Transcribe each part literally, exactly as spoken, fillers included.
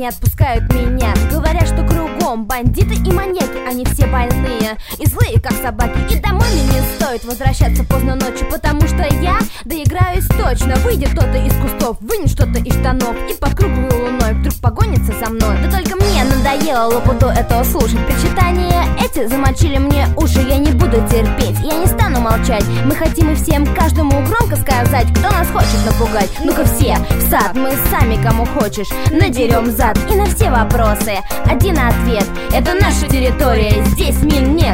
не отпускают меня. Говорят, что кругом бандиты и маньяки, они все больные и злые, как собаки. И домой мне не стоит возвращаться поздно ночью, потому что я доиграюсь точно. Выйдет кто-то из кустов, вынет что-то из штанов и под круглой луной вдруг погонится за мной. Да только мне надоело лопуту этого слушать. Причитания эти замочили мне уши. Я не буду терпеть, я не стану молчать. Мы хотим и всем каждому громко сказать, кто нас хочет напугать. Ну-ка все в сад, мы сами кому хочешь надерем зад. И на все вопросы один ответ: это наша территория, здесь мин нет.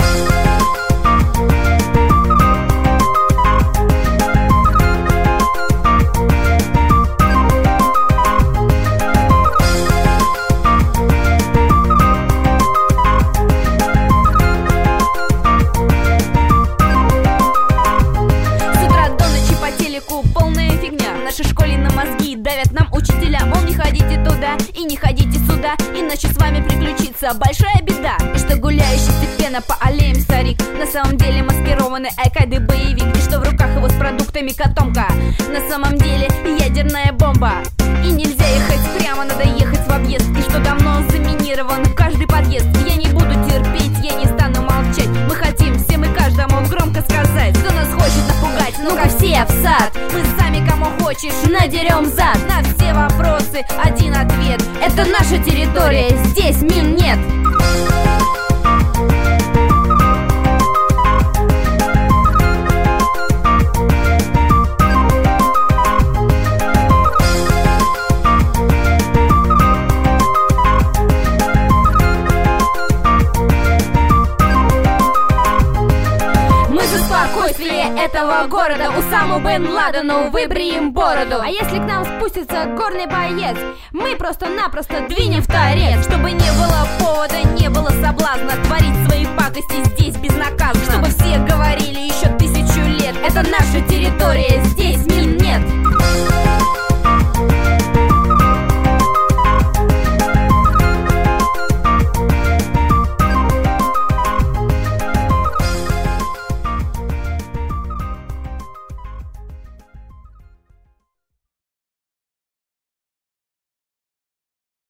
Полная фигня. В нашей школе на мозги давят нам учителя, мол, не ходите туда и не ходите сюда, иначе с вами приключится большая беда. И что гуляющий степенно по аллеям старик на самом деле маскированный айкайды боевик, и что в руках его с продуктами котомка на самом деле ядерная бомба. И нельзя ехать прямо, надо ехать в объезд, и что давно заминирован каждый подъезд. Я не буду терпеть, я не стану молчать. Мы хотим всем и каждому громко сказать, кто нас хочет напугать. Ну-ка все в сад, мы сами кому хочешь надерем зад. На все вопросы один ответ: это наша территория, здесь мин нет. Спокойствие этого города, Усаму бен Ладену выбреем бороду. А если к нам спустится горный боец, мы просто-напросто двинем в торец. Чтобы не было повода, не было соблазна творить свои пакости здесь безнаказанно. Чтобы все говорили еще тысячу лет: это наша территория, здесь